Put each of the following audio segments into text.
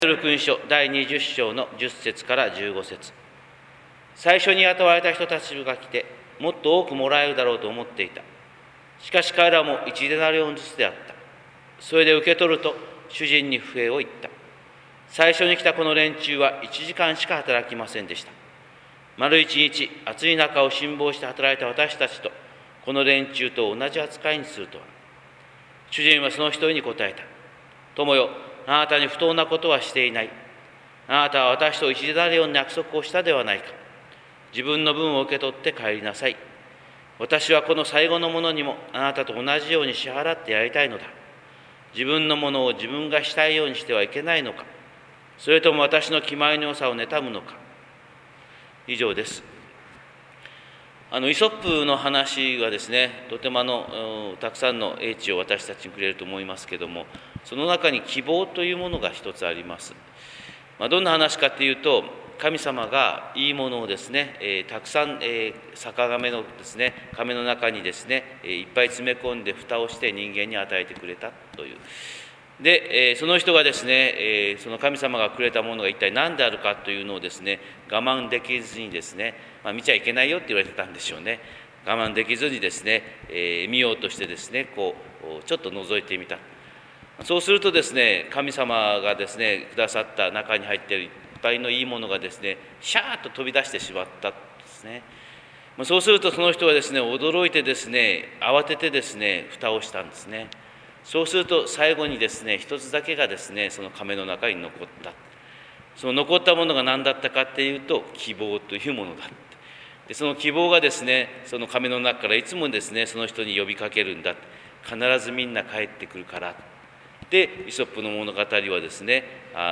福音書第20章の10節から15節。最初に雇われた人たちが来て、もっと多くもらえるだろうと思っていた。しかし彼らも1デナリオンずつであった。それで受け取ると、主人に不平を言った。最初に来たこの連中は1時間しか働きませんでした。丸一日、暑い中を辛抱して働いた私たちと、この連中と同じ扱いにするとは。主人はその一人に答えた。友よ、あなたに不当なことはしていない。あなたは私と1デナリオンの約束をしたではないか。自分の分を受け取って帰りなさい。私はこの最後のものにもあなたと同じように支払ってやりたいのだ。自分のものを自分がしたいようにしてはいけないのか。それとも私の気前の良さを妬むのか。以上です。イソップの話はですね、とてもたくさんの英知を私たちにくれると思いますけれども、その中に希望というものが一つあります。どんな話かというと、神様がいいものをですね、たくさん、酒亀のですね、亀の中にですね、いっぱい詰め込んで蓋をして人間に与えてくれたという。で、その人がですね、その神様がくれたものが一体何であるかというのをですね、我慢できずにですね、見ちゃいけないよって言われてたんでしょうね。我慢できずにですね、見ようとしてですね、ちょっと覗いてみた。そうするとですね、神様がですね、くださった中に入っているいっぱいのいいものがですね、シャーッと飛び出してしまったんですね。そうするとその人はですね、驚いてですね、慌ててですね、蓋をしたんですね。そうすると最後にですね、一つだけがですね、その亀の中に残った。その残ったものが何だったかっていうと、希望というものだ。でその希望がですね、その亀の中からいつもですね、その人に呼びかけるんだ。必ずみんな帰ってくるから。で、イソップの物語はですね、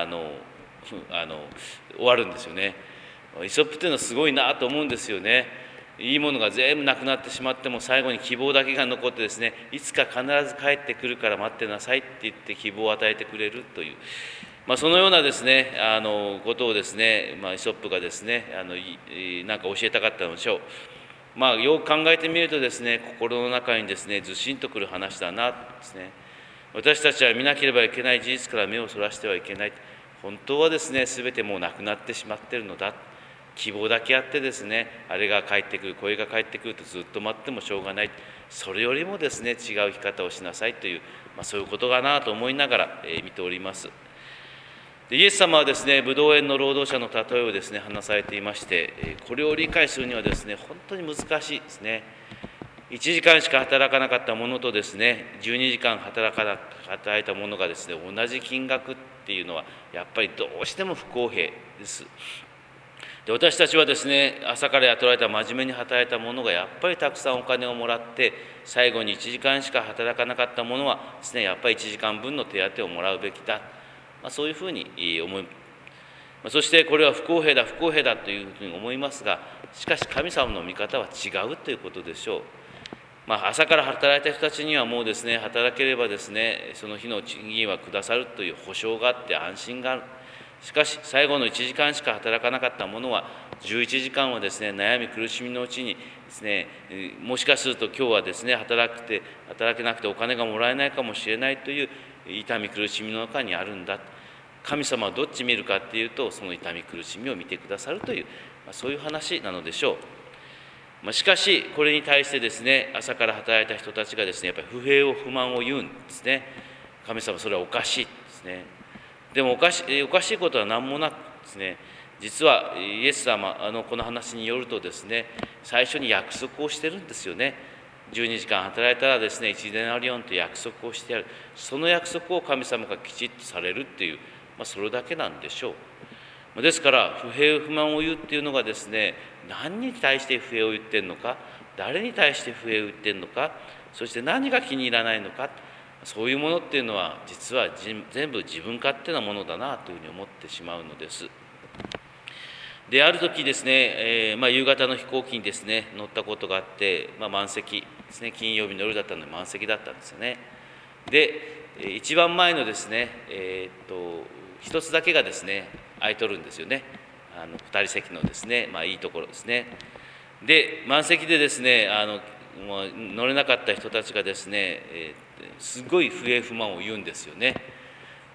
終わるんですよね。イソップっていうのはすごいなと思うんですよね。いいものが全部なくなってしまっても最後に希望だけが残ってですね、いつか必ず帰ってくるから待ってなさいって言って希望を与えてくれるという、そのようなですね、ことをですね、イソップがですね、なんか教えたかったのでしょう。よく考えてみるとですね、心の中にですね、ずしんとくる話だなですね。私たちは見なければいけない事実から目をそらしてはいけない。本当はですね、すべてもうなくなってしまっているのだ。希望だけあってですね、あれが帰ってくる、これが帰ってくるとずっと待ってもしょうがない。それよりもですね、違う生き方をしなさいという、そういうことかなと思いながら、見ております。でイエス様はですね、ブドウ園の労働者の例えをですね、話されていまして、これを理解するにはですね、本当に難しいですね。1時間しか働かなかったものとですね、12時間働いたものがですね、同じ金額っていうのはやっぱりどうしても不公平です。で私たちはですね、朝から雇われた真面目に働いたものがやっぱりたくさんお金をもらって最後に1時間しか働かなかったものはですね、やっぱり1時間分の手当をもらうべきだ、そういうふうに思い、そしてこれは不公平だというふうに思いますが、しかし神様の見方は違うということでしょう。朝から働いた人たちにはもうですね、働ければですね、その日の賃金はくださるという保証があって安心がある。しかし最後の1時間しか働かなかったものは11時間はですね、悩み苦しみのうちにですね、もしかすると今日はですね、働けなくてお金がもらえないかもしれないという痛み苦しみの中にあるんだ。神様はどっち見るかっていうと、その痛み苦しみを見てくださるという、そういう話なのでしょう。しかしこれに対してですね、朝から働いた人たちがですね、やっぱり不平を不満を言うんですね。神様、それはおかしいですね。でもおかしいことは何もなくですね、実はイエス様この話によるとですね、最初に約束をしてるんですよね。12時間働いたらですね、1デナリオンと約束をしてやる。その約束を神様がきちっとされるっていう、それだけなんでしょう。ですから不平不満を言うっていうのがですね、何に対して不平を言ってるのか、誰に対して不平を言ってるのか、そして何が気に入らないのか、そういうものっていうのは実は全部自分勝手なものだなというふうに思ってしまうのです。である時ですね、夕方の飛行機にですね乗ったことがあって、満席ですね、金曜日の夜だったので満席だったんですよね。で一番前のですね、一つだけがですね空いとるんですよね。2人席のですね、いいところですね。で満席でですね、もう乗れなかった人たちがですね、すごい不平不満を言うんですよね。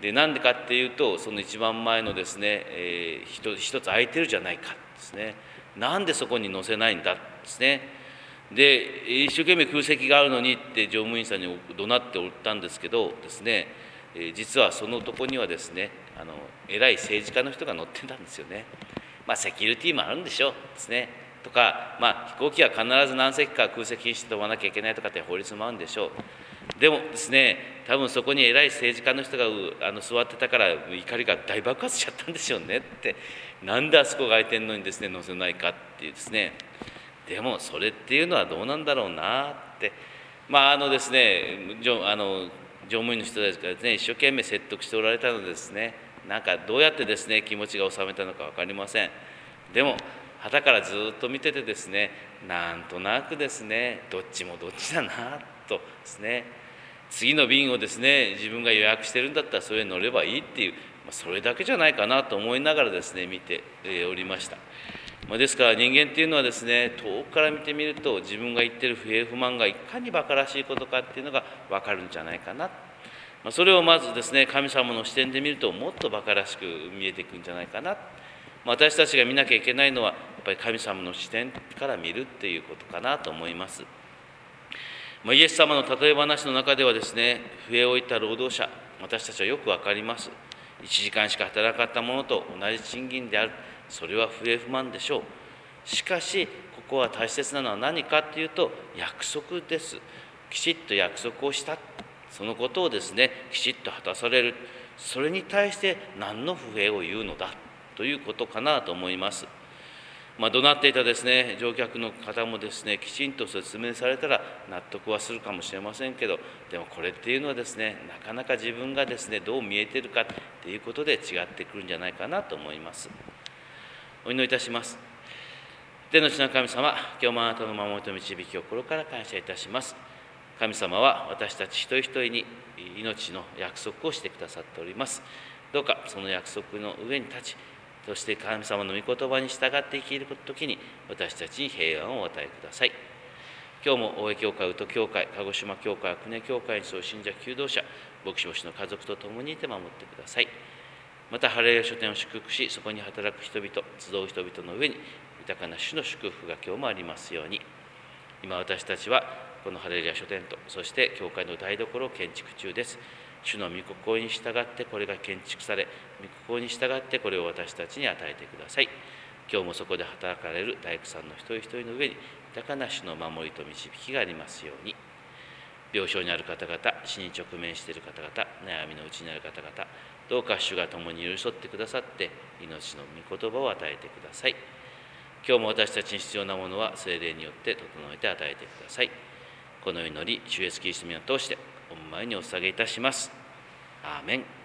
でなんでかっていうと、その一番前のですね、一つ空いてるじゃないかですね。なんでそこに載せないんだですね。で一生懸命空席があるのにって乗務員さんに怒鳴っておったんですけどですね、実はそのとこにはですね、偉い政治家の人が乗ってたんですよね。セキュリティもあるんでしょうですね。とか、飛行機は必ず何席か空席にして飛ばなきゃいけないとかって法律もあるんでしょう。でもですね、多分そこに偉い政治家の人が座ってたから怒りが大爆発しちゃったんでしょうねって。なんであそこが空いてんのにですね乗せないかっていうですね。でもそれっていうのはどうなんだろうなって、ですね、乗務員の人たちがですね一生懸命説得しておられたのでですね、なんかどうやってですね気持ちが収めたのか分かりません。でも傍からずっと見ててですね、なんとなくですね、どっちもどっちだなとですね、次の便をですね自分が予約してるんだったらそれに乗ればいいっていう、それだけじゃないかなと思いながらですね見ておりました。ですから人間っていうのはですね、遠くから見てみると自分が言ってる不平不満がいかに馬鹿らしいことかっていうのが分かるんじゃないかな。それをまずですね神様の視点で見るともっと馬鹿らしく見えていくんじゃないかな。私たちが見なきゃいけないのはやっぱり神様の視点から見るっていうことかなと思います。イエス様の例え話の中ではですね、笛を置いた労働者、私たちはよく分かります。1時間しか働かなかったものと同じ賃金である。それは不平不満でしょう。しかしここは大切なのは何かというと約束です。きちっと約束をした、そのことをですねきちっと果たされる。それに対して何の不平を言うのだということかなと思います。怒鳴っていたですね乗客の方もですねきちんと説明されたら納得はするかもしれませんけど、でもこれっていうのはですねなかなか自分がですねどう見えているかっていうことで違ってくるんじゃないかなと思います。お祈りいたします。天の地の神様、今日もあなたの守りと導きを心から感謝いたします。神様は私たち一人一人に命の約束をしてくださっております。どうかその約束の上に立ち、そして神様の御言葉に従って生きるときに私たちに平安をお与えください。今日も大江教会、宇都教会、鹿児島教会、久根教会にそう信者求道者、牧師牧師の家族と共にいて守ってください。またハレルヤ書店を祝福し、そこに働く人々、集う人々の上に豊かな主の祝福が今日もありますように。今私たちはこのハレルヤ書店と、そして教会の台所を建築中です。主の御心に従ってこれが建築され、御心に従ってこれを私たちに与えてください。今日もそこで働かれる大工さんの一人一人の上に豊かな主の守りと導きがありますように。病床にある方々、死に直面している方々、悩みのうちにある方々、どうか主が共に寄り添ってくださって命の御言葉を与えてください。今日も私たちに必要なものは聖霊によって整えて与えてください。この祈り、主イエスキリストの名を通して御前にお捧げいたします。アーメン。